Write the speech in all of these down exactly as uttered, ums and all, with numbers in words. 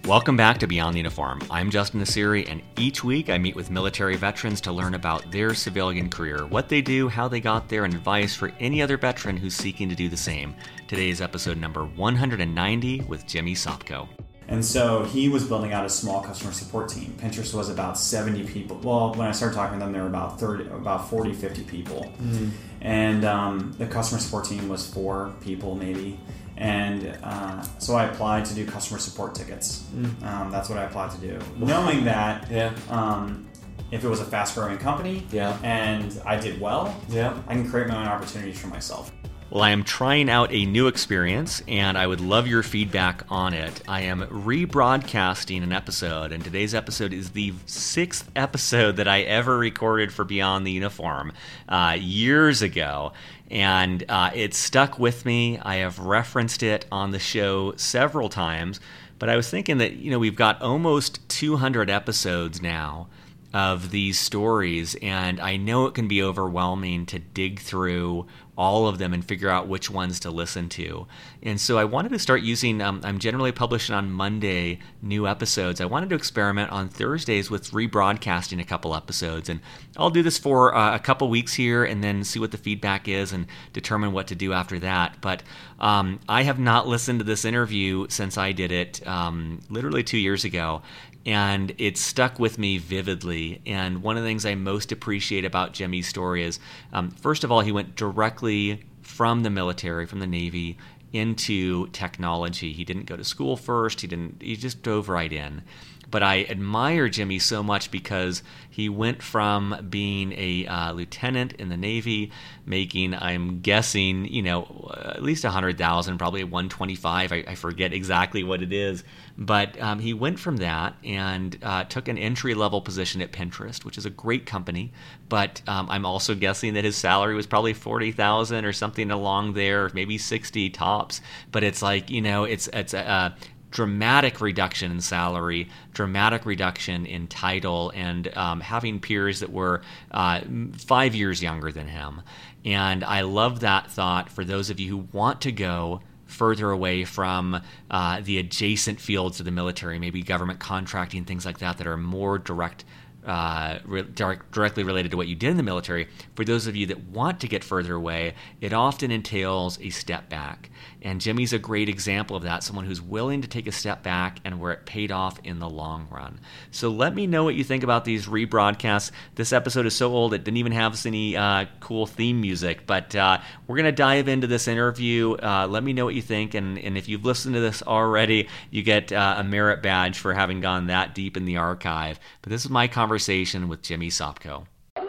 Welcome back to Beyond the Uniform. I'm Justin Nassiri, and each week I meet with military veterans to learn about their civilian career, what they do, how they got there, and advice for any other veteran who's seeking to do the same. Today is episode number one hundred ninety with Jimmy Sopko. And so he was building out a small customer support team. Pinterest was about seventy people. Well, when I started talking to them, there were about thirty, about forty, fifty people. Mm. And um, the customer support team was four people maybe. And uh, so I applied to do customer support tickets. Mm. Um, that's what I applied to do. Knowing that yeah. um, if it was a fast-growing company yeah. and I did well, yeah. I can create my own opportunities for myself. Well, I am trying out a new experience, and I would love your feedback on it. I am rebroadcasting an episode, and today's episode is the sixth episode that I ever recorded for Beyond the Uniform uh, years ago, and uh, it stuck with me. I have referenced it on the show several times, but I was thinking that, you know, we've got almost two hundred episodes now of these stories, and I know it can be overwhelming to dig through all of them and figure out which ones to listen to. And so I wanted to start using, um, I'm generally publishing on Monday new episodes. I wanted to experiment on Thursdays with rebroadcasting a couple episodes. And I'll do this for uh, a couple weeks here and then see what the feedback is and determine what to do after that. But um, I have not listened to this interview since I did it um, literally two years ago. And it stuck with me vividly. And one of the things I most appreciate about Jimmy's story is, um, first of all, he went directly from the military, from the Navy, into technology. He didn't go to school first. He didn't. He just dove right in. But I admire Jimmy so much because he went from being a uh, lieutenant in the Navy, making, I'm guessing, you know, at least one hundred thousand dollars, probably one hundred twenty-five thousand dollars. I, I forget exactly what it is. But um, he went from that and uh, took an entry-level position at Pinterest, which is a great company. But um, I'm also guessing that his salary was probably forty thousand dollars or something along there, maybe sixty tops. But it's like, you know, it's it's a, a dramatic reduction in salary, dramatic reduction in title, and um, having peers that were uh, five years younger than him. And I love that thought for those of you who want to go further away from uh, the adjacent fields of the military, maybe government contracting, things like that, that are more direct Uh, re- direct, directly related to what you did in the military. For those of you that want to get further away, it often entails a step back. And Jimmy's a great example of that, someone who's willing to take a step back and where it paid off in the long run. So let me know what you think about these rebroadcasts. This episode is so old it didn't even have any uh, cool theme music, but uh, we're going to dive into this interview. Uh, let me know what you think, and, and if you've listened to this already, you get uh, a merit badge for having gone that deep in the archive. But this is my conversation Conversation with Jimmy Sopko.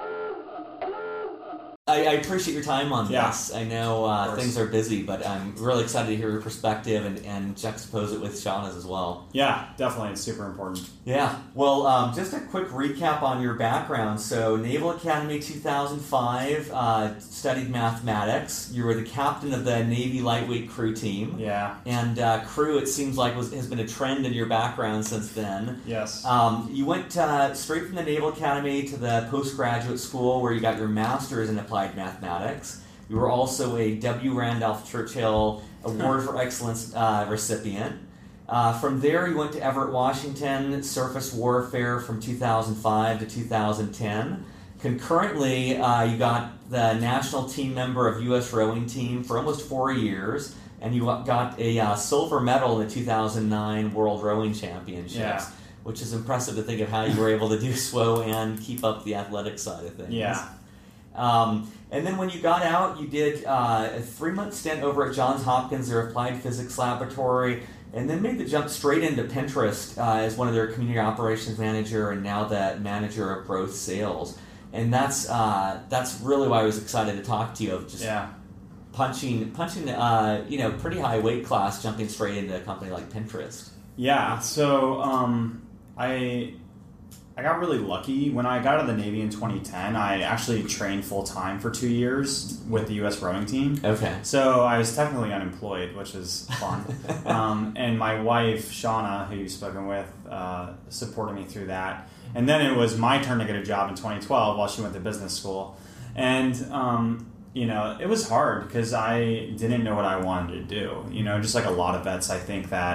I, I appreciate your time on yeah, this. I know uh, things are busy, but I'm really excited to hear your perspective and, and juxtapose it with Shauna's as well. Yeah, definitely. It's super important. Yeah. Well, um, just a quick recap on your background. So, Naval Academy two thousand five, uh, studied mathematics. You were the captain of the Navy lightweight crew team. Yeah. And uh, crew, it seems like, was has been a trend in your background since then. Yes. Um, you went uh, straight from the Naval Academy to the postgraduate school where you got your master's in applied mathematics. You were also a W. Randolph Churchill Award for Excellence uh, recipient. Uh, from there, you went to Everett, Washington, surface warfare from two thousand five to two thousand ten. Concurrently, uh, you got the national team member of U S rowing team for almost four years, and you got a uh, silver medal in the two thousand nine World Rowing Championships. Yeah. Which is impressive to think of how you were able to do S W O and keep up the athletic side of things. Yeah. Um, and then when you got out, you did uh, a three-month stint over at Johns Hopkins, their Applied Physics Laboratory, and then made the jump straight into Pinterest uh, as one of their community operations manager and now the manager of growth sales. And that's uh, that's really why I was excited to talk to you, of just yeah. punching, punching uh, you know, pretty high weight class, jumping straight into a company like Pinterest. Yeah, so um, I... I got really lucky. When I got out of the Navy in twenty ten, I actually trained full-time for two years with the U S rowing team. Okay. So I was technically unemployed, which is fun. um, and my wife, Shauna, who you've spoken with, uh, supported me through that. And then it was my turn to get a job in twenty twelve while she went to business school. And, um, you know, it was hard because I didn't know what I wanted to do. You know, just like a lot of vets, I think that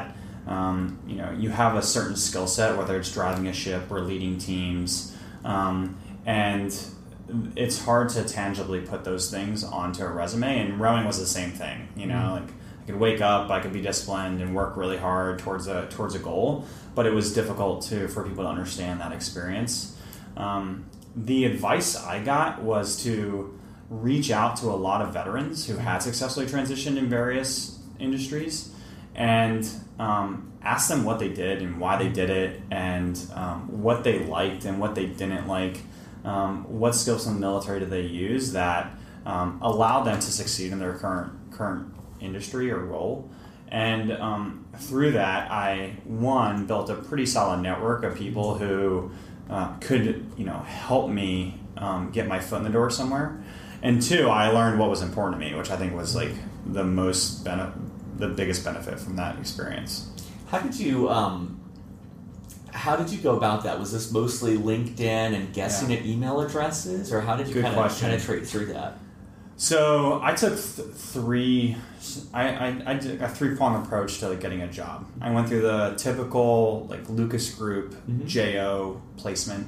um, you know, you have a certain skill set, whether it's driving a ship or leading teams, um, and it's hard to tangibly put those things onto a resume. And rowing was the same thing. You know, mm-hmm. like I could wake up, I could be disciplined and work really hard towards a towards a goal, but it was difficult to for people to understand that experience. Um, the advice I got was to reach out to a lot of veterans who had successfully transitioned in various industries and um, ask them what they did and why they did it, and um, what they liked and what they didn't like. Um, what skills in the military did they use that um, allowed them to succeed in their current current industry or role? And um, through that, I, one, built a pretty solid network of people who uh, could, you know, help me um, get my foot in the door somewhere. And two, I learned what was important to me, which I think was like the most bene- the biggest benefit from that experience. How did you um, how did you go about that? Was this mostly LinkedIn and guessing yeah. at email addresses, or how did you Good kind of question. penetrate through that? So I took th- three. I, I, I did a three prong approach to like getting a job. I went through the typical like Lucas Group mm-hmm. J O placement.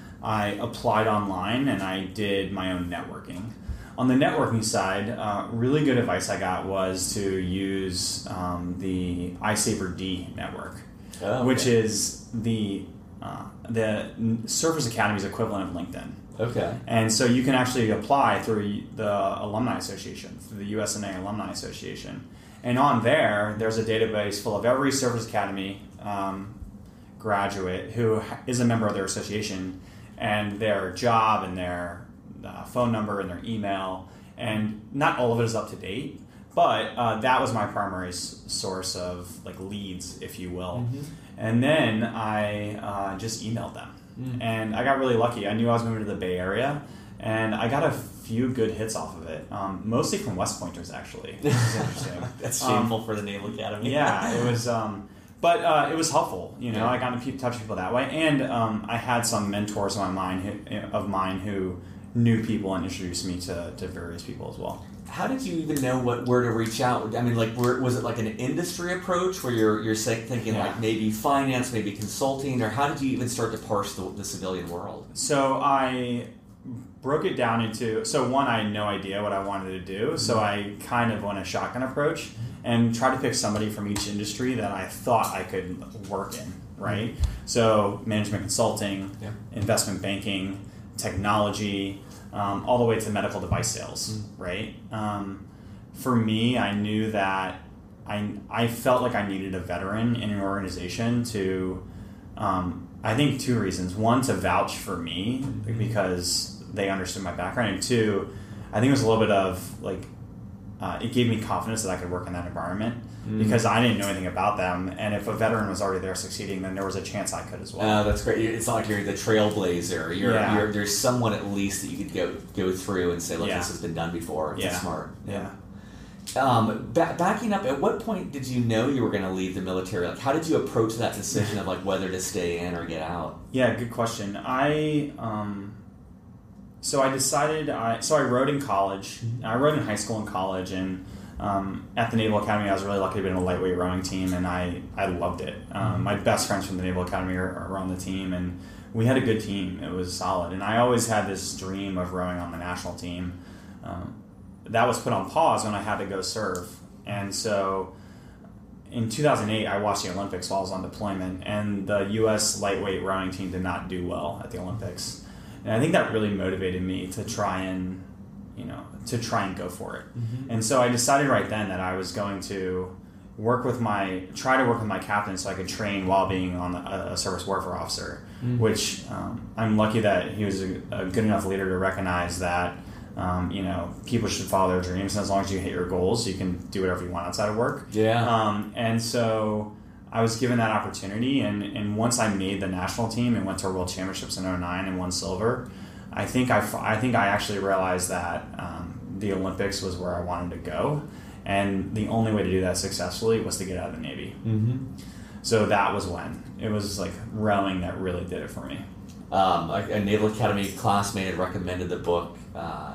I applied online and I did my own networking. On the networking side, uh, really good advice I got was to use um, the iSaber D network, oh, okay. which is the uh, the Surfers Academy's equivalent of LinkedIn. Okay. And so you can actually apply through the Alumni Association, through the U S N A Alumni Association. And on there, there's a database full of every Surfers Academy um, graduate who is a member of their association, and their job and their uh, phone number and their email. And not all of it is up to date, but uh, that was my primary s- source of like leads, if you will. Mm-hmm. And then I uh, just emailed them. Mm. And I got really lucky. I knew I was moving to the Bay Area, and I got a few good hits off of it, um, mostly from West Pointers, actually, which is interesting. That's shameful um, for the Naval Academy. Yeah, it was, um, but uh, it was helpful. You know, yeah. I got to touch people that way, and um, I had some mentors of mine who, of mine who knew people and introduced me to, to various people as well. How did you even know what where to reach out? I mean, like, where, was it like an industry approach where you're you're thinking yeah. like maybe finance, maybe consulting, or how did you even start to parse the, the civilian world? So I broke it down into, so one, I had no idea what I wanted to do, mm-hmm. so I kind of went a shotgun approach and tried to pick somebody from each industry that I thought I could work in, right? Mm-hmm. So management consulting, yeah. investment banking, technology, Um, all the way to medical device sales, mm. right? Um, for me, I knew that I I felt like I needed a veteran in an organization to, um, I think two reasons. One, to vouch for me mm-hmm. because they understood my background, and two, I think it was a little bit of like, uh, it gave me confidence that I could work in that environment mm. because I didn't know anything about them, and if a veteran was already there succeeding, then there was a chance I could as well. Oh, that's great. It's not like you're the trailblazer. You're, yeah. you're there's someone at least that you could go go through and say, look, yeah. this has been done before. It's yeah. smart. Yeah. Um, ba- backing up, at what point did you know you were going to leave the military? Like, how did you approach that decision of like whether to stay in or get out? Yeah, good question. I um, so I decided. I so I rowed in college. Mm-hmm. I rowed in high school and college, and um, at the Naval Academy, I was really lucky to be in a lightweight rowing team, and I I loved it. Um, mm-hmm. My best friends from the Naval Academy are, are on the team, and we had a good team. It was solid, and I always had this dream of rowing on the national team. Um, that was put on pause when I had to go serve, and so in two thousand eight, I watched the Olympics while I was on deployment, and the U S lightweight rowing team did not do well at the Olympics, and I think that really motivated me to try and, you know, to try and go for it. Mm-hmm. And so I decided right then that I was going to work with my, try to work with my captain so I could train while being on a, a service warfare officer, mm-hmm. which um, I'm lucky that he was a, a good enough leader to recognize that, um, you know, people should follow their dreams, and as long as you hit your goals, you can do whatever you want outside of work. Yeah. Um, and so I was given that opportunity, and, and once I made the national team and went to World Championships in oh nine and won silver, I think I, I think I actually realized that um, the Olympics was where I wanted to go, and the only way to do that successfully was to get out of the Navy. Mm-hmm. So that was when. It was like rowing that really did it for me. Um, a, a Naval Academy classmate had recommended the book uh,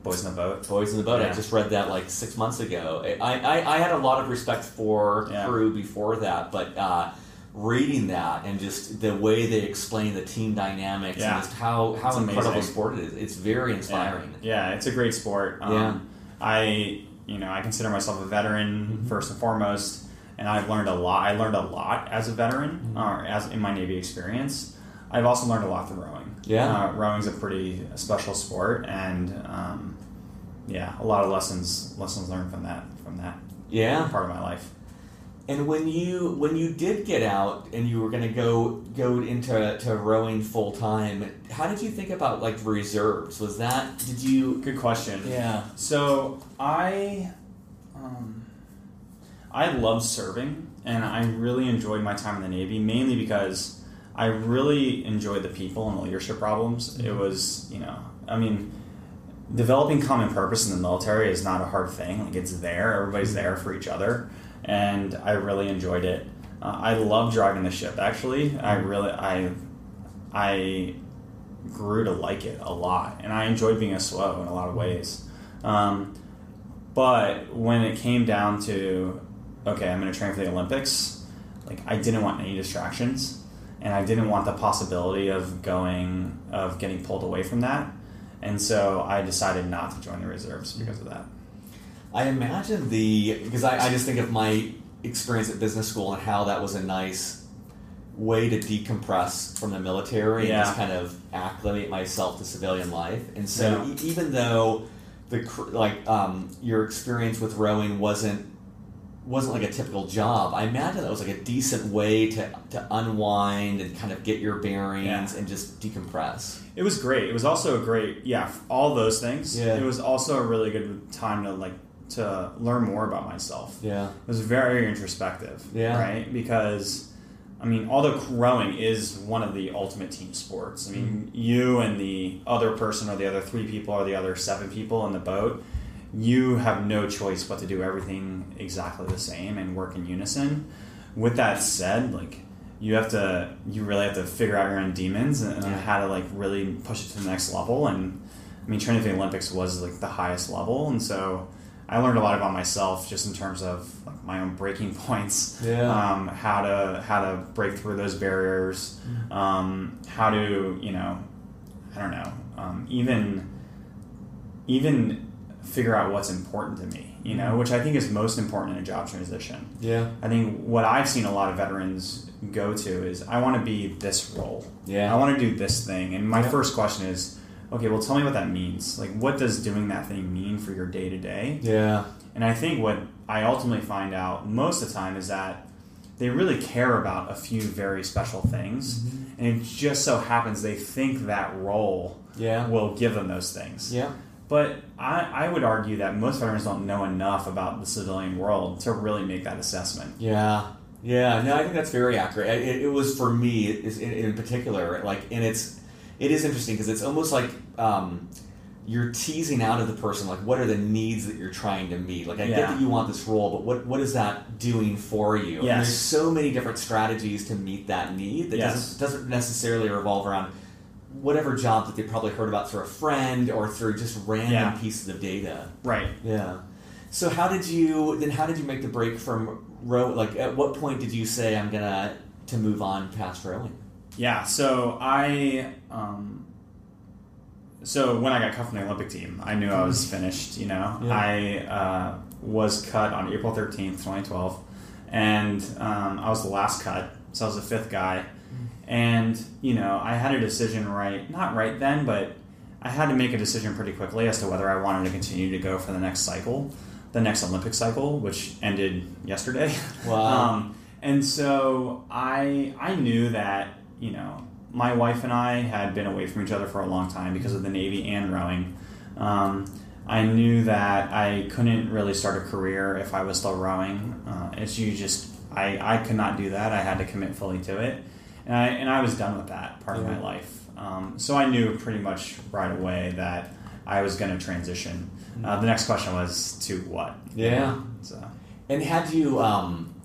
Boys in the Boat. Boys in the Boat. Yeah. I just read that like six months ago. I, I, I had a lot of respect for Yeah. crew before that, but uh, reading that and just the way they explain the team dynamics Yeah. and just how, how It's incredible amazing. sport it is, it's very inspiring. Yeah, yeah it's a great sport. Um, Yeah. I, you know, I consider myself a veteran Mm-hmm. first and foremost, and I've learned a lot. I learned a lot as a veteran, Mm-hmm. or as in my Navy experience. I've also learned a lot through rowing. Yeah. uh, rowing's a pretty special sport, and um, yeah, a lot of lessons lessons learned from that from that Yeah. part of my life. And when you when you did get out and you were going to go go into to rowing full time, how did you think about like reserves? Was that did you? Good question. Yeah. So I, um, I love serving, and I really enjoyed my time in the Navy, mainly because I really enjoyed the people and the leadership problems. It was, you know, I mean, developing common purpose in the military is not a hard thing. Like, it's there. Everybody's there for each other, and I really enjoyed it. Uh, I love driving the ship. Actually, I really, I, I grew to like it a lot, and I enjoyed being a S W O in a lot of ways. Um, but when it came down to, okay, I'm going to train for the Olympics, like, I didn't want any distractions, and I didn't want the possibility of going, of getting pulled away from that. And so I decided not to join the reserves because of that. I imagine the because I, I just think of my experience at business school and how that was a nice way to decompress from the military Yeah. and just kind of acclimate myself to civilian life. And so Yeah. e- even though the cr- like um, your experience with rowing wasn't wasn't like a typical job, I imagine that was like a decent way to, to unwind and kind of get your bearings Yeah. and just decompress. It was great. It was also a great, yeah, all those things. Yeah. It was also a really good time to like to learn more about myself. Yeah. It was very introspective, Yeah. right? Because, I mean, although rowing is one of the ultimate team sports, I mean, you and the other person or the other three people or the other seven people in the boat, you have no choice but to do everything exactly the same and work in unison. With that said, like, you have to, you really have to figure out your own demons and Yeah. how to, like, really push it to the next level. And, I mean, training for the Olympics was, like, the highest level, and so I learned a lot about myself just in terms of like my own breaking points, Yeah. um, how to how to break through those barriers, um, how to you know, I don't know, um, even even figure out what's important to me, you know, which I think is most important in a job transition. Yeah. I think what I've seen a lot of veterans go to is I want to be this role, Yeah. I want to do this thing, and my Yeah. first question is, okay, well, tell me what that means. Like, what does doing that thing mean for your day to day? Yeah. And I think what I ultimately find out most of the time is that they really care about a few very special things, Mm-hmm. and it just so happens they think that role Yeah. will give them those things. Yeah. But I, I would argue that most veterans don't know enough about the civilian world to really make that assessment. Yeah, yeah. No, I think that's very accurate. It, it was for me is in, in particular, like, and it's it is interesting because it's almost like um, you're teasing out of the person, like, what are the needs that you're trying to meet? Like, I Yeah. get that you want this role, but what what is that doing for you? And Yes. there's so many different strategies to meet that need that Yes. doesn't doesn't necessarily revolve around whatever job that they probably heard about through a friend or through just random Yeah. pieces of data. Right. Yeah. So how did you then? How did you make the break from row? Like, at what point did you say I'm gonna to move on past rowing? Yeah, so I, um, so when I got cut from the Olympic team, I knew I was finished, you know. Yeah. I uh, was cut on April thirteenth, twenty twelve, and um, I was the last cut, so I was the fifth guy. And, you know, I had a decision right, not right then, but I had to make a decision pretty quickly as to whether I wanted to continue to go for the next cycle, the next Olympic cycle, which ended yesterday. Wow. um, and so I I knew that, you know, my wife and I had been away from each other for a long time because of the Navy and rowing. Um, I knew that I couldn't really start a career if I was still rowing. Uh, it's you just I, I could not do that. I had to commit fully to it, and I and I was done with that part of my life. Um, so I knew pretty much right away that I was going to transition. Uh, the next question was to what? Yeah. So And had you um,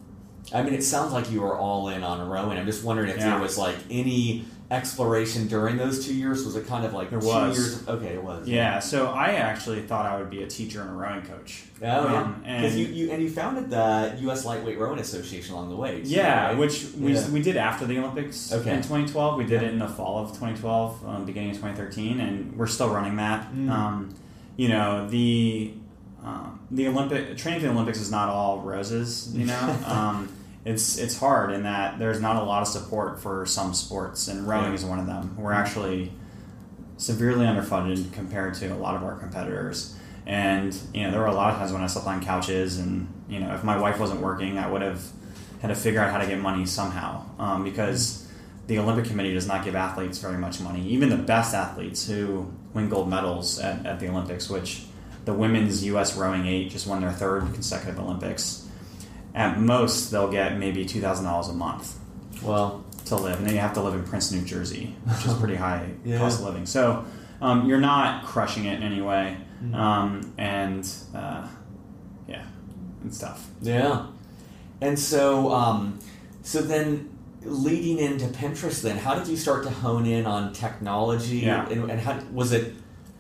I mean, it sounds like you were all in on rowing. I'm just wondering if Yeah. there was like any exploration during those two years. Was it kind of like There two was. years? Okay, it was. Yeah, so I actually thought I would be a teacher and a rowing coach. Oh, yeah. Um, Because and you, you and you founded the U S Lightweight Rowing Association along the way. Too, yeah, right? which we, Yeah. we did after the Olympics Okay. in twenty twelve. We did Yeah. it in the fall of twenty twelve, um, beginning of twenty thirteen, and we're still running that. Mm. Um, you know, the um, the Olympic training for the Olympics is not all roses. You know, um, it's it's hard in that there's not a lot of support for some sports, and rowing Yeah. is one of them. We're actually severely underfunded compared to a lot of our competitors. And, you know, there were a lot of times when I slept on couches and, you know, if my wife wasn't working, I would have had to figure out how to get money somehow. Um, because the Olympic Committee does not give athletes very much money. Even the best athletes who win gold medals at, at the Olympics, which the women's U S rowing eight just won their third consecutive Olympics. At most, they'll get maybe two thousand dollars a month. Well, to live, and then you have to live in Princeton, New Jersey, which is pretty high Yeah. cost of living. So um, you're not crushing it in any way, Mhm. um, and uh, yeah, and stuff. yeah. And so, um, so then leading into Pinterest, then how did you start to hone in on technology? Yeah. And, and how was it?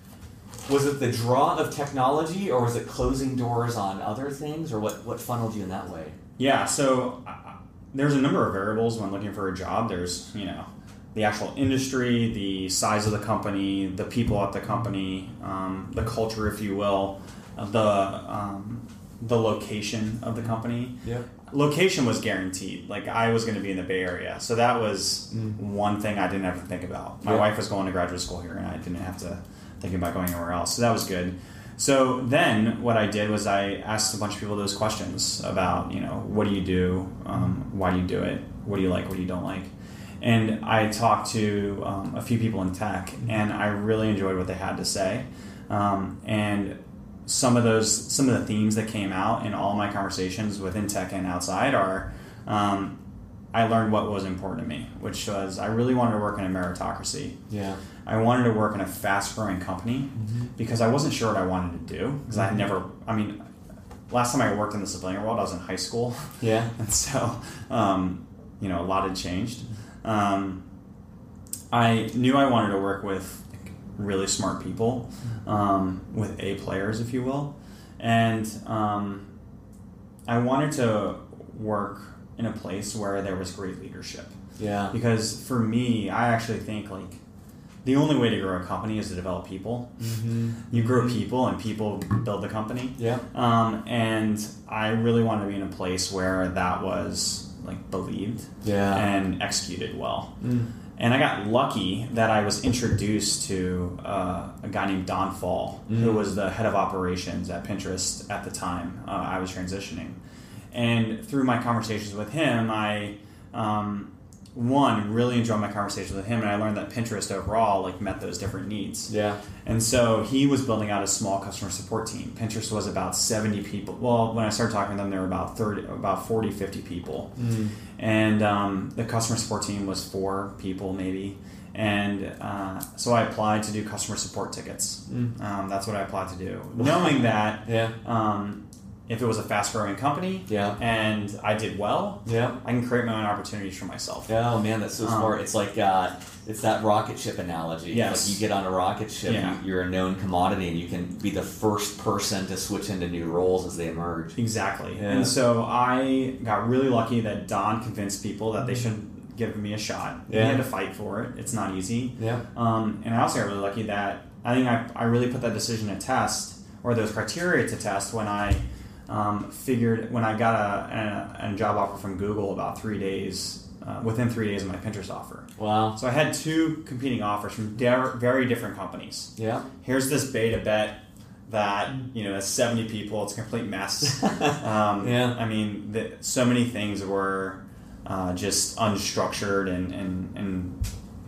Was it the draw of technology, or was it closing doors on other things, or what? What funneled you in that way? Yeah, so uh, there's a number of variables when looking for a job. There's, you know, the actual industry, the size of the company, the people at the company, um, the culture, if you will, uh, the um, the location of the company. Yeah. Location was guaranteed. Like, I was going to be in the Bay Area, so that was Mm. one thing I didn't have to think about. My Yeah. wife was going to graduate school here, and I didn't have to think about going anywhere else, so that was good. So then what I did was I asked a bunch of people those questions about, you know, what do you do? Um, why do you do it? What do you like? What do you don't like? And I talked to um, a few people in tech, and I really enjoyed what they had to say. Um, and some of those, some of the themes that came out in all my conversations within tech and outside are, um, I learned what was important to me, which was I really wanted to work in a meritocracy. Yeah. I wanted to work in a fast-growing company because I wasn't sure what I wanted to do because I had never, I mean, last time I worked in the civilian world, I was in high school. Yeah. And so, um, you know, a lot had changed. Um, I knew I wanted to work with really smart people, um, with A players, if you will. And um, I wanted to work in a place where there was great leadership. Yeah. Because for me, I actually think like the only way to grow a company is to develop people. Mm-hmm. You grow people and people build the company. Yeah. Um, and I really wanted to be in a place where that was like believed Yeah. and executed well. Mm. And I got lucky that I was introduced to uh, a guy named Don Fall, Mm. who was the head of operations at Pinterest at the time uh, I was transitioning. And through my conversations with him, I, um, one, really enjoyed my conversations with him, and I learned that Pinterest overall like met those different needs. Yeah. And so he was building out a small customer support team. Pinterest was about seventy people. Well, when I started talking to them, there were about thirty, about forty, fifty people. Mm. And um, the customer support team was four people maybe. And uh, so I applied to do customer support tickets. Mm. Um, that's what I applied to do, knowing that Yeah. um, if it was a fast-growing company Yeah. and I did well, Yeah. I can create my own opportunities for myself. Oh man, that's so Um, smart. It's like uh, it's that rocket ship analogy. Yes. Like you get on a rocket ship, Yeah. you, you're a known commodity, and you can be the first person to switch into new roles as they emerge. Exactly. Yeah. And so I got really lucky that Don convinced people that they should give me a shot. Yeah. He had to fight for it. It's not easy. Yeah. Um, and I also got really lucky that I think I, I really put that decision to test, or those criteria to test, when I um, figured, when I got a, a, a job offer from Google about three days, uh, within three days of my Pinterest offer. Wow. So I had two competing offers from de- very different companies. Yeah. Here's this beta bet that, you know, it's seventy people, it's a complete mess. um, Yeah. I mean, the, so many things were uh, just unstructured and, and, and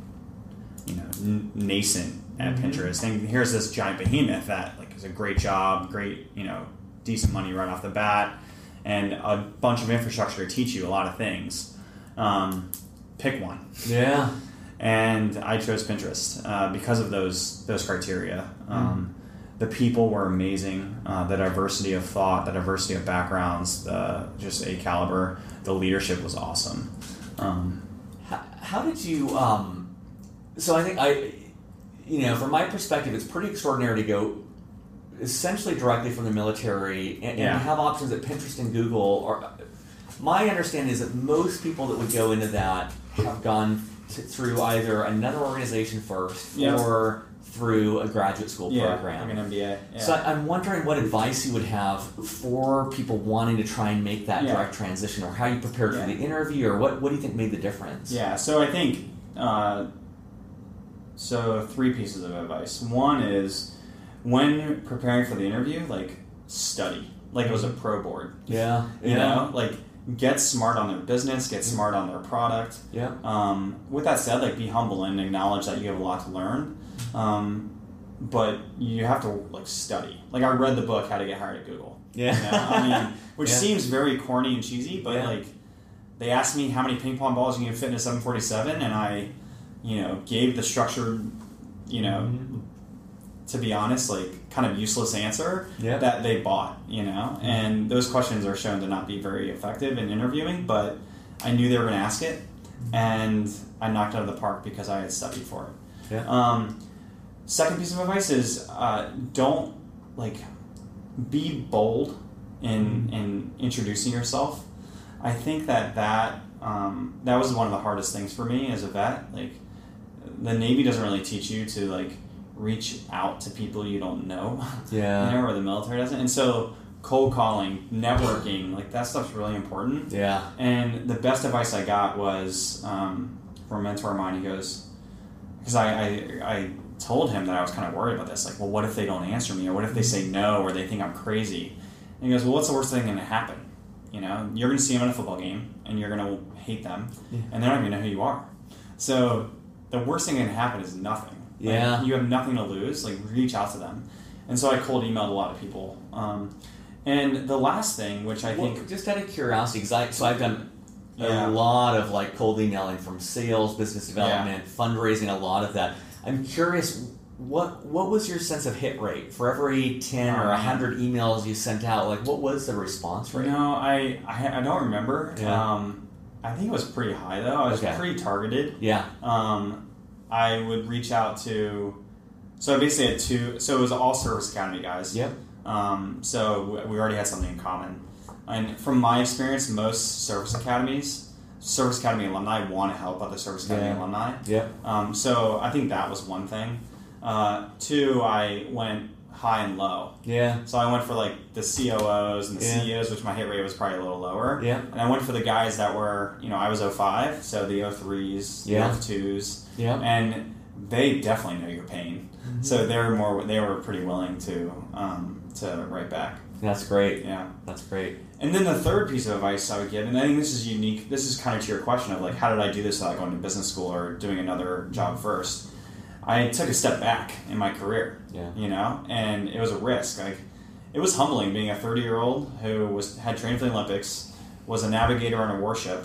you know, n- nascent at Mhm. Pinterest. And here's this giant behemoth that like is a great job, great, you know, decent money right off the bat, and a bunch of infrastructure to teach you a lot of things. Um, pick one. Yeah. And I chose Pinterest uh, because of those those criteria. Um, the people were amazing. Uh, the diversity of thought, the diversity of backgrounds, the just a caliber. The leadership was awesome. Um, how, how did you? Um, so I think I, you know, from my perspective, it's pretty extraordinary to go essentially directly from the military and, yeah. and have options at Pinterest and Google. Or my understanding is that most people that would go into that have gone to, through either another organization first yep. or through a graduate school yeah, program. like an M B A. Yeah. So I'm wondering what advice you would have for people wanting to try and make that yeah. direct transition, or how you prepared yeah. for the interview, or what, what do you think made the difference? Yeah, so I think, uh, so three pieces of advice. One is, when preparing for the interview, like, study. Like it was a pro board. Yeah. You yeah. know, like, get smart on their business, get smart on their product. Yeah. Um, with that said, like, be humble and acknowledge that you have a lot to learn. Um, but you have to, like, study. Like, I read the book, How to Get Hired at Google. Yeah. You know? I mean, which yeah. seems very corny and cheesy, but, yeah. like, they asked me how many ping pong balls you can fit in a seven forty-seven, and I, you know, gave the structured, you know, mm-hmm. to be honest, like, kind of useless answer yeah. that they bought, you know? Mm-hmm. And those questions are shown to not be very effective in interviewing, but I knew they were going to ask it, and I knocked it out of the park because I had studied for it. Yeah. Um, second piece of advice is uh, don't, like, be bold in, in introducing yourself. I think that that, um, that was one of the hardest things for me as a vet. Like, the Navy doesn't really teach you to, like, reach out to people you don't know. Yeah. You know, or the military doesn't. And so cold calling, networking, like, that stuff's really important. Yeah. And the best advice I got was um, from a mentor of mine. He goes, because I, I, I told him that I was kind of worried about this. Like, well, what if they don't answer me? Or what if they say no, or they think I'm crazy? And he goes, well, what's the worst thing going to happen? You know, you're going to see them in a football game, and you're going to hate them, yeah. and they're not going to know who you are. So the worst thing that can happen is nothing. Yeah. Like, you have nothing to lose. Like, reach out to them. And so I cold emailed a lot of people. Um, and the last thing, which I well, think... just out of curiosity, because I, so I've done a yeah. lot of, like, cold emailing from sales, business development, yeah. fundraising, a lot of that. I'm curious, what what was your sense of hit rate? For every ten um, or one hundred emails you sent out, like, what was the response rate? You know, I, I, I don't remember. Yeah. Um, I think it was pretty high, though. I was okay. pretty targeted. Yeah. Um, I would reach out to... So I basically had two... So it was all Service Academy guys. Yep. Um, so we already had something in common. And from my experience, most Service Academies... Service Academy alumni want to help other Service Academy yeah. alumni. Yeah. Um, so I think that was one thing. Uh, two, I went high and low. Yeah. So I went for, like, the C O Os and the yeah. C E Os, which my hit rate was probably a little lower. Yeah. And I went for the guys that were, you know, I was oh five, so the oh threes, yeah. the oh twos. Yeah. And they definitely know your pain. Mm-hmm. So they were more, they were pretty willing to, um, to write back. That's great. Yeah. That's great. And then the third piece of advice I would give, and I think this is unique, this is kind of to your question of, like, how did I do this without going to business school or doing another job first? I took a step back in my career, yeah. you know, and it was a risk. Like, it was humbling being a thirty-year-old who was had trained for the Olympics, was a navigator on a warship,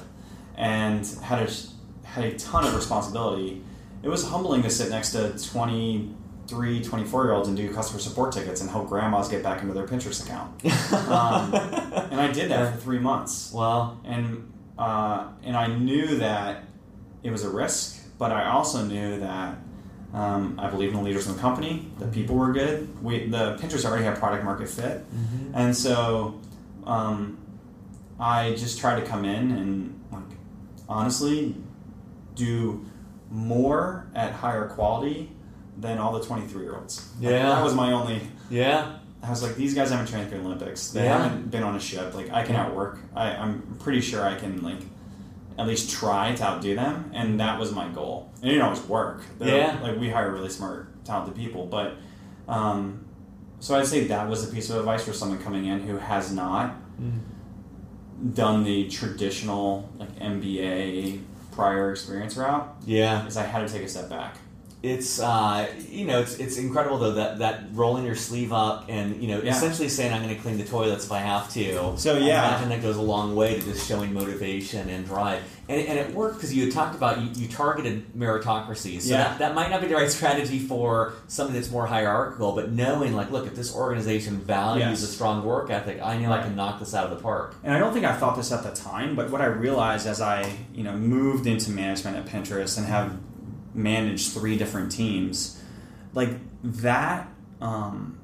and had a, had a ton of responsibility. It was humbling to sit next to twenty-three, twenty-four-year-olds and do customer support tickets and help grandmas get back into their Pinterest account. um, and I did that for three months. Wow. And uh, and I knew that it was a risk, but I also knew that um, I believed in the leaders in the company. The people were good. We the Pinterest already had product market fit, mm-hmm. and so um, I just tried to come in and, like, honestly do more at higher quality than all the twenty-three-year-olds. Yeah, like, that was my only. Yeah. I was like, these guys haven't trained for the Olympics. They yeah. haven't been on a ship. Like, I can yeah. outwork. I, I'm pretty sure I can, like, at least try to outdo them, and that was my goal. And it didn't always work. They're, yeah. Like, we hire really smart, talented people, but um, so I'd say that was a piece of advice for someone coming in who has not mm. done the traditional, like, M B A prior experience route. Yeah. Is I had to take a step back. It's uh, you know it's it's incredible though that, that rolling your sleeve up and you know Yeah. essentially saying I'm going to clean the toilets if I have to. So, I yeah. imagine that goes a long way to just showing motivation and drive. And, and it worked because you had talked about you, you targeted meritocracy. So Yeah. that, that might not be the right strategy for something that's more hierarchical, but knowing like, look, if this organization values Yes. a strong work ethic, I know I Right. can knock this out of the park. And I don't think I thought this at the time, but what I realized as I, you know, moved into management at Pinterest and have managed three different teams, like that, um,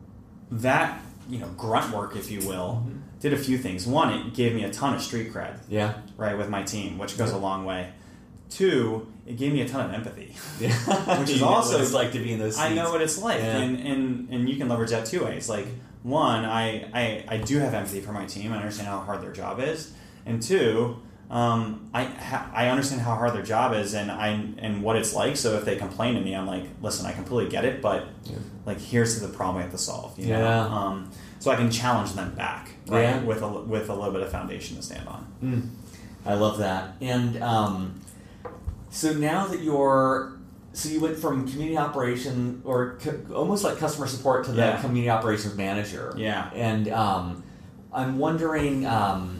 that you know, grunt work, if you will, mm-hmm. did a few things. One, it gave me a ton of street cred, yeah, right, with my team, which goes yeah. a long way. Two, it gave me a ton of empathy, yeah. which is you know also what it's like to be in those seats. I know what it's like, yeah. and, and and you can leverage that two ways. Like one, I, I I do have empathy for my team. I understand how hard their job is, and two, um, I ha- I understand how hard their job is, and I and what it's like. So if they complain to me, I'm like, listen, I completely get it, but yeah. like here's the problem we have to solve. You know? Yeah. Um, so I can challenge them back, right? Yeah. With a with a little bit of foundation to stand on. Mm. I love that, and. Um, So now that you're, so you went from community operation or co- almost like customer support to the Yeah. community operations manager. Yeah. And um, I'm wondering, um,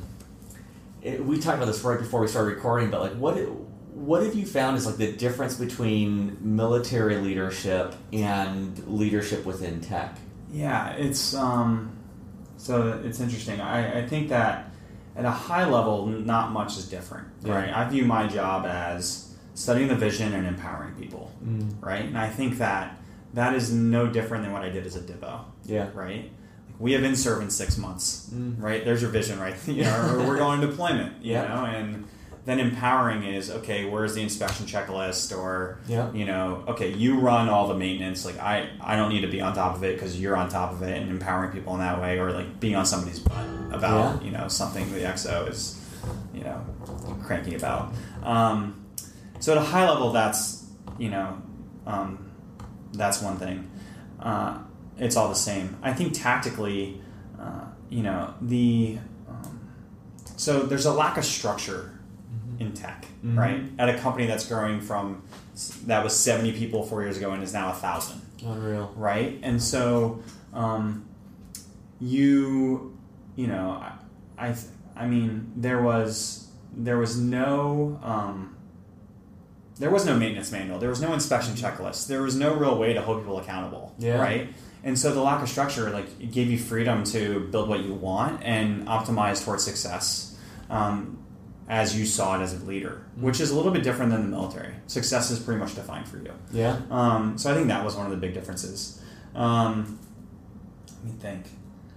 it, we talked about this right before we started recording, but like what what have you found is like the difference between military leadership and leadership within tech? Yeah, it's um, so it's interesting. I, I think that at a high level, not much is different, Yeah. right? I view my job as studying the vision and empowering people, Mm. right? And I think that that is no different than what I did as a Divo, Yeah. right? Like we have in-serve in six months, Mm. right? There's your vision, right? You know, or we're going to deployment, you Yeah. know, and then empowering is, okay, where's the inspection checklist, or, Yeah. you know, okay, you run all the maintenance, like I, I don't need to be on top of it because you're on top of it, and empowering people in that way, or like being on somebody's butt about, Yeah. you know, something the X O is, you know, cranky about. Um, so at a high level, that's, you know, um, that's one thing. Uh, it's all the same. I think tactically, uh, you know, the, um, so there's a lack of structure in tech, Mm-hmm. right? At a company that's growing from, that was seventy people four years ago and is now a thousand, Unreal. right? And so, um, you, you know, I, I, I mean, there was, there was no, um, there was no maintenance manual. There was no inspection checklist. There was no real way to hold people accountable, Yeah. right? And so the lack of structure, like, it gave you freedom to build what you want and optimize towards success, um, as you saw it as a leader, which is a little bit different than the military. Success is pretty much defined for you. Yeah. Um, so I think that was one of the big differences. Um, let me think.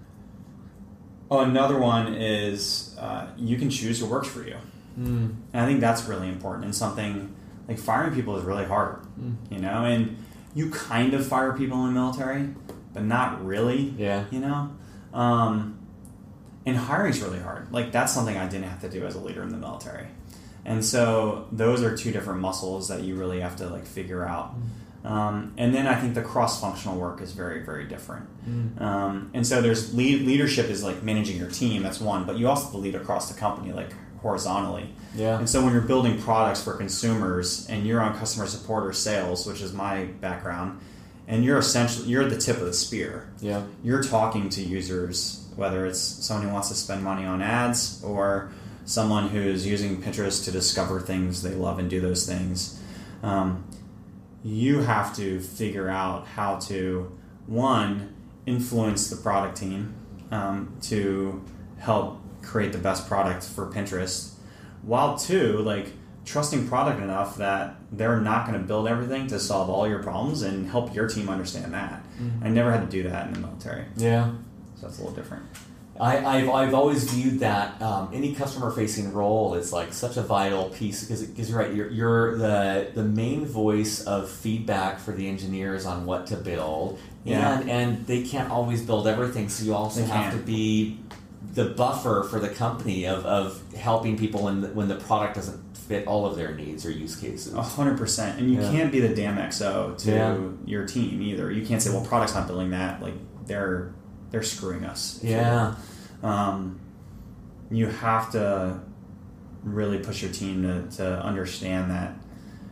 Oh, another one is uh, you can choose who works for you. Mm. And I think that's really important, and something like firing people is really hard, Mm. you know, and you kind of fire people in the military, but not really, Yeah. you know. Um, and hiring is really hard. Like that's something I didn't have to do as a leader in the military. And so those are two different muscles that you really have to like figure out. Um, and then I think the cross-functional work is very, very different. Mm. Um, and so there's lead, leadership is like managing your team, that's one, but you also have to lead across the company, like horizontally. Yeah. And so when you're building products for consumers and you're on customer support or sales, which is my background, and you're essentially, you're at the tip of the spear. Yeah. You're talking to users, whether it's someone who wants to spend money on ads or someone who's using Pinterest to discover things they love and do those things. Um, you have to figure out how to, one, influence the product team um, to help create the best product for Pinterest, while two, like trusting product enough that they're not going to build everything to solve all your problems and help your team understand that. Mm-hmm. I never had to do that in the military, Yeah. so that's a little different. I, I've, I've always viewed that um, any customer-facing role is like such a vital piece because because you're right, you're, you're the the main voice of feedback for the engineers on what to build, Yeah. and and they can't always build everything, so you also They have can't. to be the buffer for the company of, of helping people when the, when the product doesn't fit all of their needs or use cases. A hundred percent, and you Yeah. can't be the damn X O to Yeah. your team either. You can't say, "Well, product's not building that." Like they're they're screwing us. Yeah. Um, you have to really push your team to, to understand that,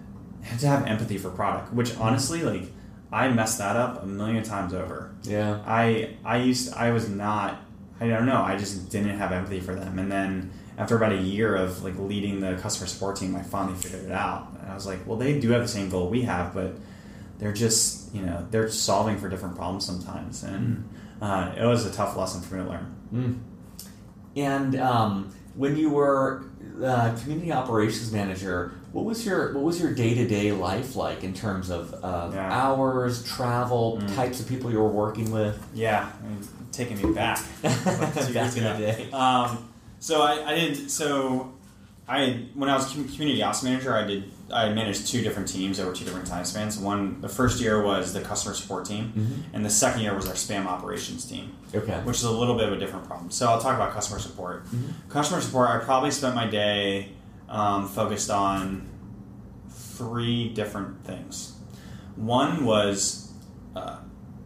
had to have empathy for product, which honestly, like, I messed that up a million times over. Yeah. I I used I was not I don't know I just didn't have empathy for them, and then after about a year of like leading the customer support team, I finally figured it out, and I was like, well, they do have the same goal we have, but they're just you know they're solving for different problems sometimes, and uh, it was a tough lesson for me to learn. Mm. And um, when you were uh, community operations manager, what was your what was your day to day life like in terms of uh, Yeah. hours, travel, Mm. types of people you were working with? Yeah, I mean, taking me back. Like two years Back in the ago. day. Um, so I, I did. So I when I was com- community ops manager, I did. I managed two different teams over two different time spans. One, the first year was the customer support team, Mm-hmm. and the second year was our spam operations team, Okay. which is a little bit of a different problem. So I'll talk about customer support. Mm-hmm. Customer support, I probably spent my day um, focused on three different things. One was uh,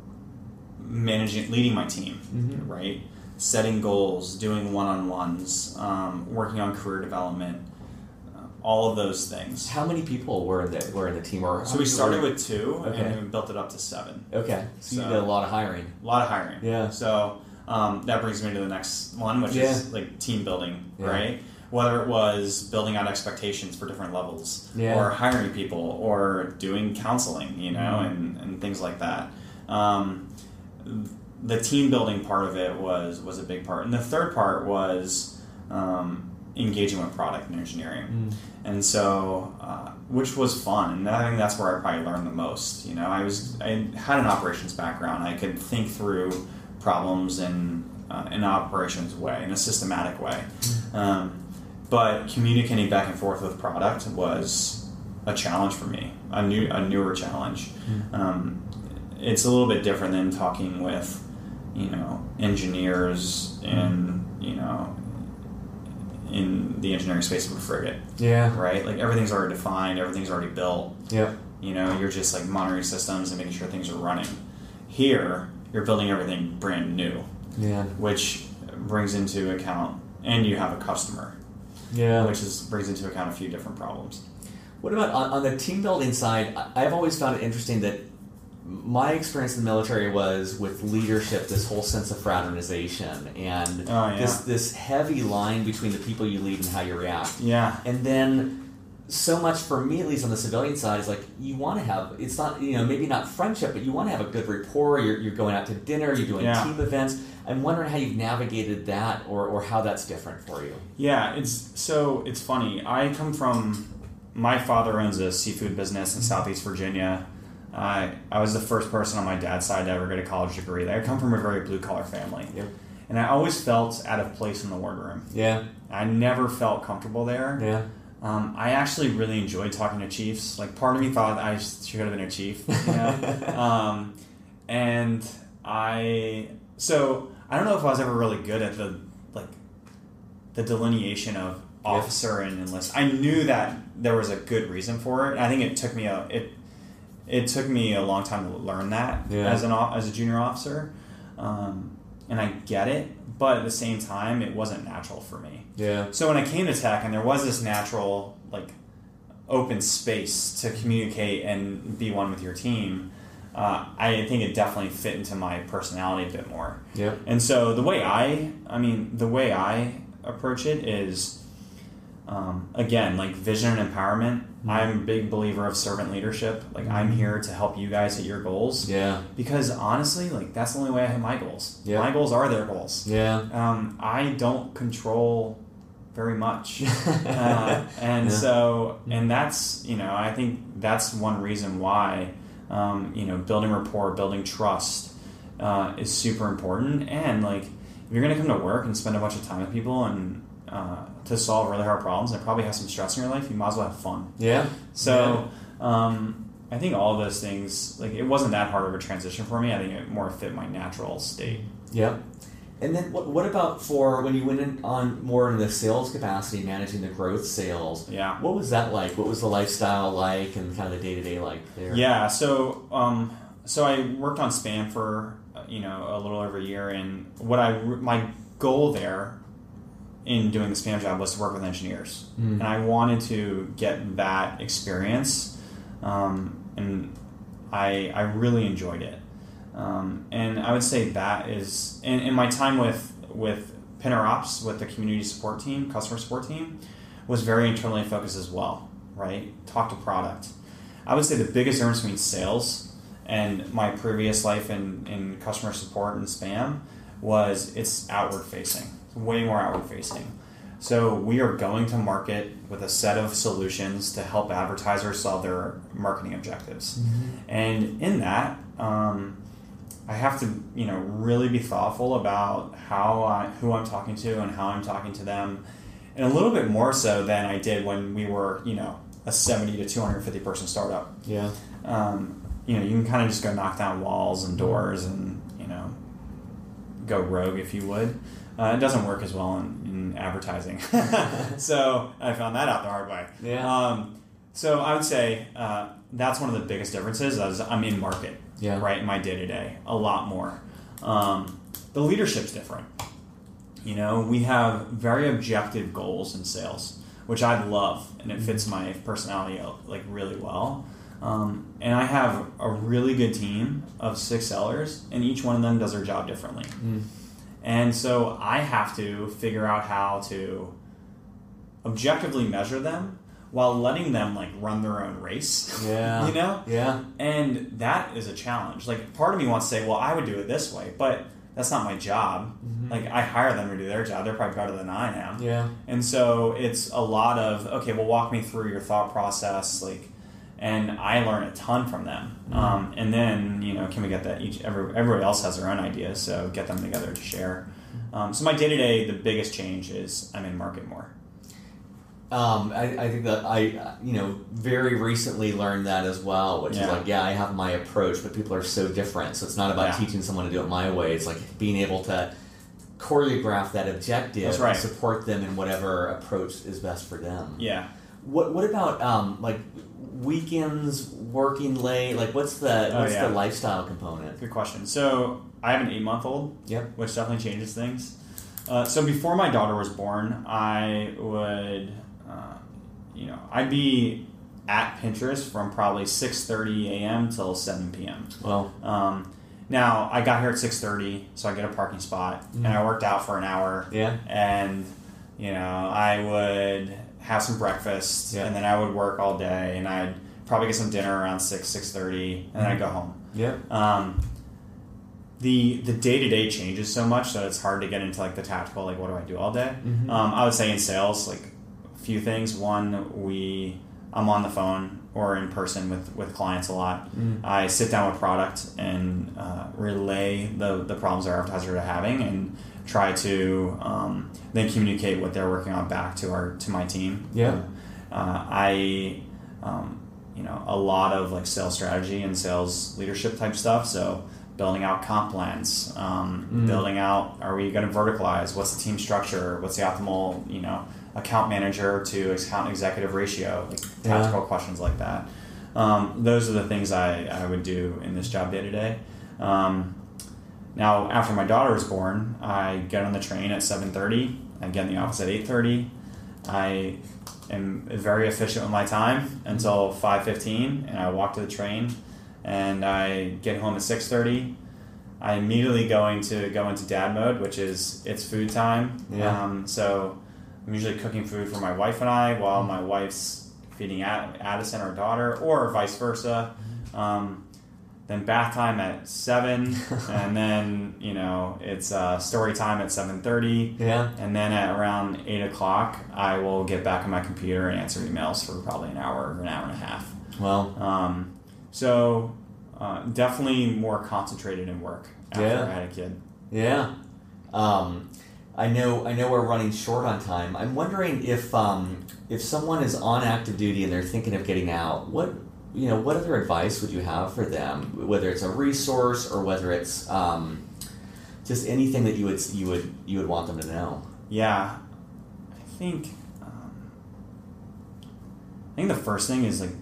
managing, leading my team, Mhm. right? Setting goals, doing one-on-ones, um, working on career development, uh, all of those things. How many people were in the were in the team? Or So we started with two, Okay. and then we built it up to seven. okay. So, you So- did a lot of hiring. A lot of hiring. Yeah. So um, that brings me to the next one, which Yeah. is like team building, Yeah. right? Whether it was building out expectations for different levels, Yeah. or hiring people, or doing counseling, you know, Mhm. and, and things like that. Um, the team building part of it was was a big part, and the third part was um, engaging with product and engineering. Mm. And so, uh, which was fun, and I think that's where I probably learned the most. You know, I was I had an operations background. I could think through problems in uh, in an operations way, in a systematic way. Um, but communicating back and forth with product was a challenge for me, a new a newer challenge. Um, it's a little bit different than talking with, you know, engineers in you know in the engineering space of a frigate. Yeah. Right? Like everything's already defined, everything's already built. Yep. You know, you're just like monitoring systems and making sure things are running. Here, you're building everything brand new, Yeah. which brings into account, and you have a customer, Yeah. which is brings into account a few different problems. What about on, on the team building side? I- I've always found it interesting that my experience in the military was with leadership, this whole sense of fraternization and Oh, yeah. this this heavy line between the people you lead and how you react. Yeah. And then so much for me, at least on the civilian side, is like you want to have, it's not, you know, maybe not friendship, but you want to have a good rapport. You're, you're going out to dinner, you're doing Yeah. team events. I'm wondering how you've navigated that or, or how that's different for you. Yeah, it's so it's funny. I come from my father owns a seafood business in Southeast Virginia. I I was the first person on my dad's side to ever get a college degree. I come from a very blue collar family, Yep. and I always felt out of place in the wardroom. Yeah. I never felt comfortable there. Yeah. Um, I actually really enjoyed talking to chiefs. Like, part of me thought I should have been a chief, you know? um, and I so I don't know if I was ever really good at the like the delineation of officer and enlist. I knew that there was a good reason for it. I think it took me a it it took me a long time to learn that Yeah. as an o- as a junior officer, um, and I get it. But at the same time, it wasn't natural for me. Yeah. So when I came to tech, and there was this natural like open space to communicate and be one with your team, uh, I think it definitely fit into my personality a bit more. Yep. And so the way I, I mean, the way I approach it is, um, again, like vision and empowerment. Mm-hmm. I'm a big believer of servant leadership. Like, I'm here to help you guys hit your goals. Yeah. Because honestly, like, that's the only way I hit my goals. Yeah. My goals are their goals. Yeah. Um, I don't control very much. uh, and Yeah. so, and that's, you know, I think that's one reason why, um, you know, building rapport, building trust uh, is super important. And, like, if you're going to come to work and spend a bunch of time with people and uh, to solve really hard problems and probably have some stress in your life, you might as well have fun. Yeah. So, um, I think all of those things, like, it wasn't that hard of a transition for me. I think it more fit my natural state. Yep. And then what, what about for when you went in on more in the sales capacity, managing the growth sales? Yeah. What was that like? What was the lifestyle like and kind of the day-to-day like there? Yeah, so um, so I worked on spam for uh, you know a little over a year, and what I my goal there in doing the spam job was to work with engineers, Mm. and I wanted to get that experience um, and I I really enjoyed it. Um, and I would say that is in, in my time with with PinterOps, with the community support team, customer support team, was very internally focused as well. Right, talk to product. I would say the biggest difference between sales and my previous life in, in customer support and spam was it's outward facing, way more outward facing. So we are going to market with a set of solutions to help advertisers solve their marketing objectives. Mm-hmm. And in that, um, I have to, you know, really be thoughtful about how I, who I'm talking to and how I'm talking to them, and a little bit more so than I did when we were, you know, a seventy to two hundred fifty person startup. Yeah. Um, you know, you can kind of just go knock down walls and doors and, you know, go rogue if you would. Uh, it doesn't work as well in, in advertising. So I found that out the hard way. Yeah. Um, so I would say uh, that's one of the biggest differences is I'm in market, yeah. right, in my day-to-day, a lot more. Um, the leadership's different. You know, we have very objective goals in sales, which I love, and it fits my personality like really well. Um, and I have a really good team of six sellers, and each one of them does their job differently. Mm. And so I have to figure out how to objectively measure them while letting them like run their own race. Yeah. You know? Yeah. And that is a challenge. Like part of me wants to say, well, I would do it this way, but that's not my job. Mm-hmm. Like I hire them to do their job. They're probably better than I am. Yeah. And so it's a lot of, okay, well, walk me through your thought process. Like, and I learn a ton from them. Mm-hmm. Um, and then, you know, can we get that each, every, everybody else has their own ideas, so get them together to share. Um, so my day-to-day, the biggest change is I'm in market more. Um, I, I think that I, you know, very recently learned that as well, which yeah. is like, yeah, I have my approach, but people are so different. So it's not about yeah. teaching someone to do it my way. It's like being able to choreograph that objective That's right. and support them in whatever approach is best for them. Yeah. What What about um, like weekends, working late? Like, what's the oh, what's yeah. the lifestyle component? Good question. So I have an eight-month-old, yep. which definitely changes things. Uh, so before my daughter was born, I would, uh, you know, I'd be at Pinterest from probably six thirty a.m. till seven p.m. Well, um, now I got here at six thirty, so I get a parking spot, mm-hmm. and I worked out for an hour. Yeah. And you know, I would have some breakfast, yeah. and then I would work all day, and I'd probably get some dinner around six six thirty, and then I'd go home. Yeah. Um, the the day to day changes so much that it's hard to get into like the tactical, like what do I do all day? Mm-hmm. Um, I would say in sales, like a few things. One, we I'm on the phone or in person with, with clients a lot. Mm. I sit down with product and uh, relay the the problems our advertisers are having and try to um, then communicate what they're working on back to our to my team. Yeah, uh, I um, you know a lot of like sales strategy and sales leadership type stuff. So building out comp plans, um, mm. building out, are we going to verticalize? What's the team structure? What's the optimal, you know, account manager to account executive ratio? Like tactical yeah. questions like that. Um, those are the things I, I would do in this job day to day. Um, now, after my daughter was born, I get on the train at seven thirty. I get in the office at eight thirty. I am very efficient with my time until five fifteen, and I walk to the train. And I get home at six thirty. I immediately go into go into dad mode, which is it's food time. Yeah. Um, so I'm usually cooking food for my wife and I while my wife's feeding Addison, our daughter, or vice versa. Um, then bath time at seven, and then you know it's uh, story time at seven thirty. Yeah. And then at around eight o'clock, I will get back on my computer and answer emails for probably an hour or an hour and a half. Well. Um, So, uh, definitely more concentrated in work after yeah. I had a kid. Yeah. Um, I know I know we're running short on time. I'm wondering if um, if someone is on active duty and they're thinking of getting out, what you know, what other advice would you have for them? Whether it's a resource or whether it's um, just anything that you would you would you would want them to know. Yeah, I think um, I think the first thing is like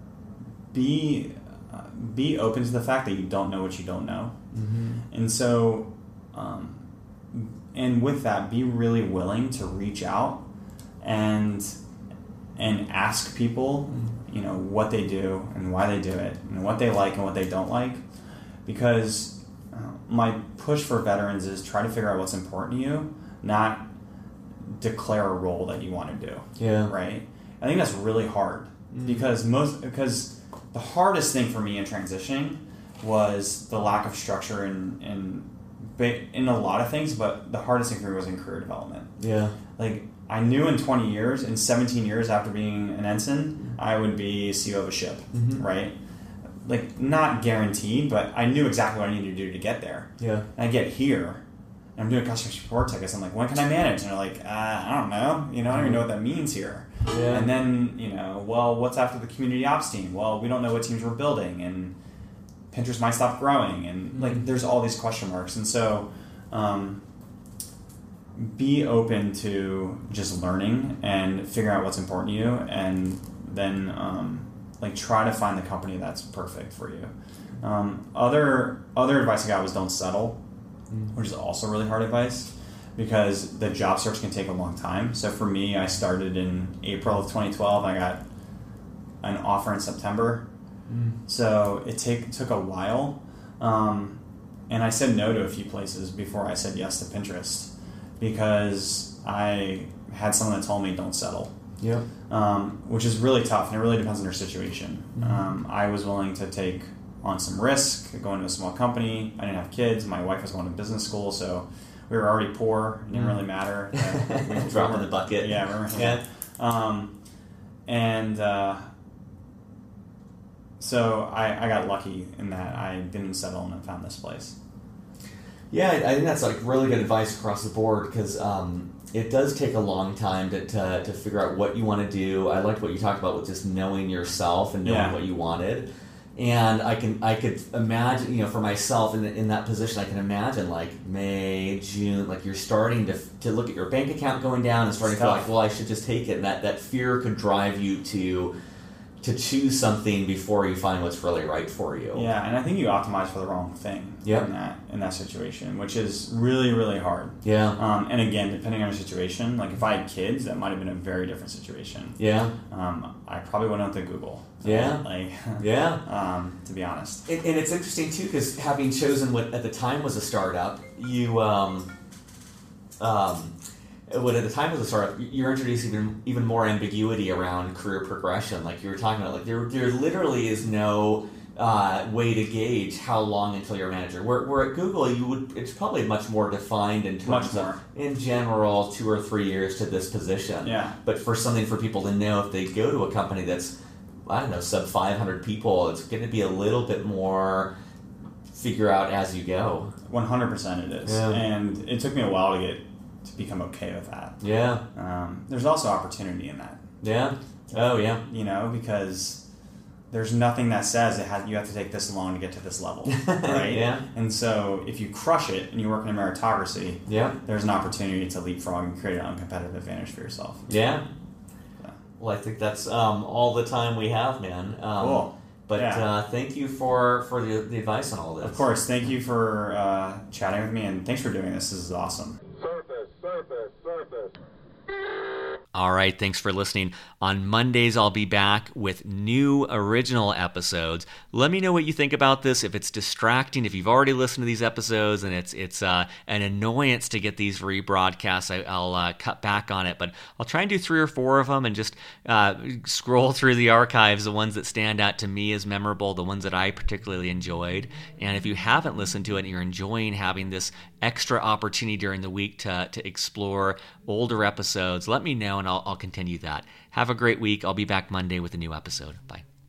be uh, be open to the fact that you don't know what you don't know, mm-hmm. and so um, and with that, be really willing to reach out and and ask people, you know, what they do and why they do it and what they like and what they don't like. Because uh, my push for veterans is try to figure out what's important to you, not declare a role that you want to do. Yeah. Right? I think that's really hard mm-hmm. because most because the hardest thing for me in transitioning was the lack of structure in in in a lot of things, but the hardest thing for me was in career development. Yeah. Like I knew in twenty years, in seventeen years after being an ensign, I would be C E O of a ship, mm-hmm. right? Like not guaranteed, but I knew exactly what I needed to do to get there. Yeah. And I get here, and I'm doing customer support tickets. I'm like, when can I manage? And they're like, uh, I don't know. You know, I don't even know what that means here. Yeah. And then, you know, well, what's after the community ops team? Well, we don't know what teams we're building, and Pinterest might stop growing, and mm-hmm. like there's all these question marks. And so, um, be open to just learning and figure out what's important to you, and then um, like try to find the company that's perfect for you. Um, other other advice I got was don't settle, mm-hmm. which is also really hard advice because the job search can take a long time. So for me, I started in April of twenty twelve. I got an offer in September. Mm. So it take, took a while. Um, and I said no to a few places before I said yes to Pinterest because I had someone that told me don't settle. Yeah. Um, which is really tough, and it really depends on your situation. Mm-hmm. Um, I was willing to take on some risk, go into a small company. I didn't have kids. My wife was going to business school, so we were already poor. It didn't mm. really matter. Uh, Drop in the bucket. Yeah. We were, yeah. Um, and uh, so I, I got lucky in that I didn't settle and I found this place. Yeah, I think that's like really good advice across the board because um, it does take a long time to, to, to figure out what you want to do. I liked what you talked about with just knowing yourself and knowing yeah. what you wanted. And I can I could imagine, you know, for myself in in that position, I can imagine like May, June, like you're starting to to look at your bank account going down and starting Stuff. to feel like, well, I should just take it. And that, that fear could drive you to to choose something before you find what's really right for you. Yeah, and I think you optimize for the wrong thing yep. in that in that situation, which is really, really hard. Yeah. Um, and again, depending on your situation, like if I had kids, that might have been a very different situation. Yeah. Um, I probably wouldn't have to Google. Yeah. Like. Yeah. Um, to be honest. And, and it's interesting too, because having chosen what at the time was a startup, you um, um. what at the time was a startup, you're introducing even even more ambiguity around career progression. Like you were talking about, like there there literally is no uh, way to gauge how long until you're a manager. Where, where at Google, you would it's probably much more defined in terms of, in general, two or three years to this position. Yeah. But for something for people to know, if they go to a company that's, I don't know, sub five hundred people, it's going to be a little bit more figure out as you go. one hundred percent it is. Yeah. And it took me a while to get to become okay with that. Yeah. Um, there's also opportunity in that. Yeah. Oh, yeah. You know, because there's nothing that says it has, you have to take this long to get to this level, right? Yeah. And so if you crush it and you work in a meritocracy, yeah, there's an opportunity to leapfrog and create an uncompetitive advantage for yourself. Yeah. yeah. Well, I think that's um, all the time we have, man. Um, cool. But yeah. uh, thank you for, for the, the advice on all this. Of course. Thank you for uh, chatting with me, and thanks for doing this. This is awesome. Surface, surface, surface. All right, thanks for listening. On Mondays, I'll be back with new original episodes. Let me know what you think about this. If it's distracting, if you've already listened to these episodes and it's it's uh, an annoyance to get these rebroadcasts, I, I'll uh, cut back on it. But I'll try and do three or four of them and just uh, scroll through the archives, the ones that stand out to me as memorable, the ones that I particularly enjoyed. And if you haven't listened to it and you're enjoying having this extra opportunity during the week to, to explore older episodes, let me know and I'll, I'll continue that. Have a great week. I'll be back Monday with a new episode. Bye.